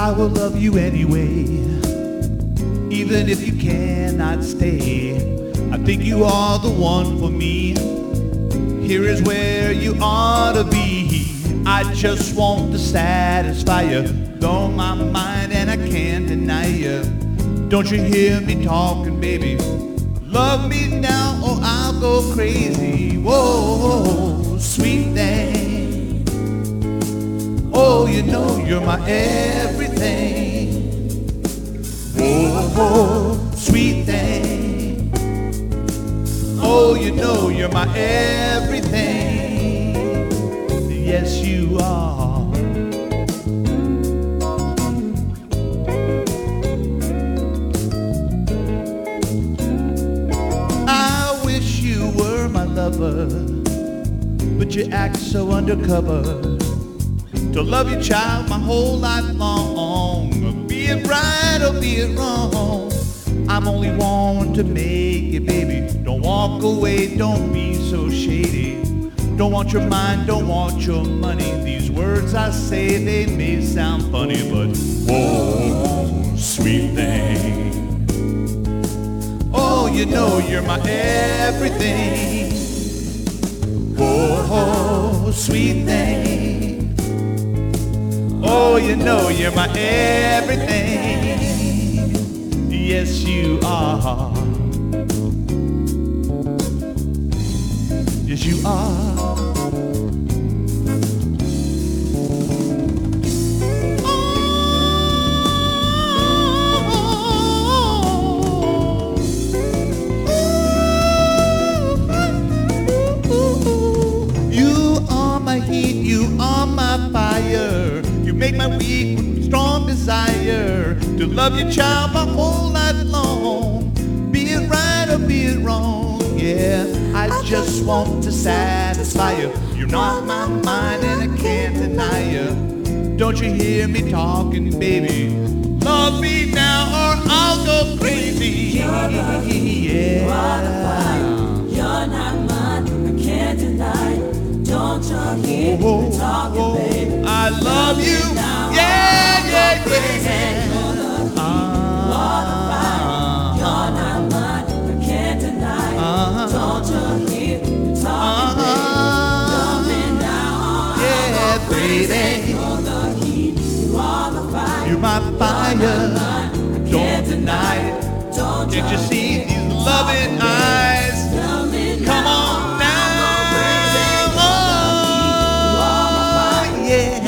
I will love you anyway, even if you cannot stay. I think you are the one for me. Here is where you ought to be. I just want to satisfy you. Blow my mind and I can't deny you. Don't you hear me talking, baby? Love me now or I'll go crazy. Whoa, sweet thing. Oh, you know you're my everything. Whoa, sweet thing. Oh, you know you're my everything. Yes, you are. I wish you were my lover, but you act so undercover. To love you, child, my whole life long. Be it right or be it wrong, I'm only one to make it, baby. Don't walk away, don't be so shady. Don't want your mind, don't want your money. These words I say, they may sound funny, but whoa, sweet thing. Oh, you know you're my everything. Whoa, sweet thing. Oh, you know you're my everything. Yes, you are. Yes, you are. You are my heat, you are my fire. You make my weak with strong desire to love you, child, my whole life long. Be it right or be it wrong, yeah, I just want to satisfy you. You're not my mind and I can't deny you. Don't you hear me talking, baby? Love me now or I'll go crazy. You're the heat, you are the fire. You're not mine, I can't deny it. Don't you hear me talking, baby? I love you, yeah, yeah, yeah. You're the heat, you are the fire. You're not mine, I can't deny it. Don't you hear me talking, baby? Love me now, yeah, baby. You're the heat, you are the fire. You're my fire, don't deny it. Don't Can't you see these loving eyes? Come on now, oh, yeah.